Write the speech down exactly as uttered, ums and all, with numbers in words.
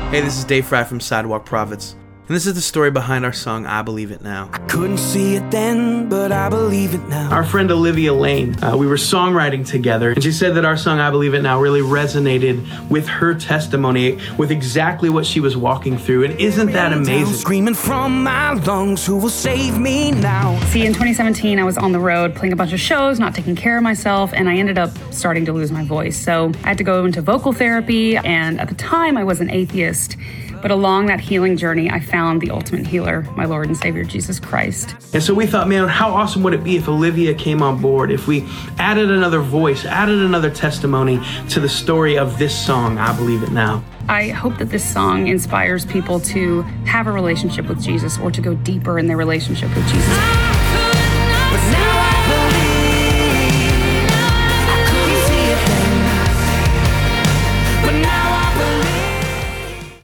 Hey, this is Dave Fry from Sidewalk Prophets, and this is the story behind our song, I Believe It Now. I couldn't see it then, but I believe it now. Our friend Olivia Lane, uh, we were songwriting together, and she said that our song, I Believe It Now, really resonated with her testimony, with exactly what she was walking through, and isn't that amazing? Screaming from my lungs, who will save me now? See, in twenty seventeen, I was on the road playing a bunch of shows, not taking care of myself, and I ended up starting to lose my voice. So I had to go into vocal therapy, and at the time, I was an atheist. But along that healing journey, I found the ultimate healer, my Lord and Savior, Jesus Christ. And so we thought, man, how awesome would it be if Olivia came on board, if we added another voice, added another testimony to the story of this song, I Believe It Now. I hope that this song inspires people to have a relationship with Jesus or to go deeper in their relationship with Jesus. But now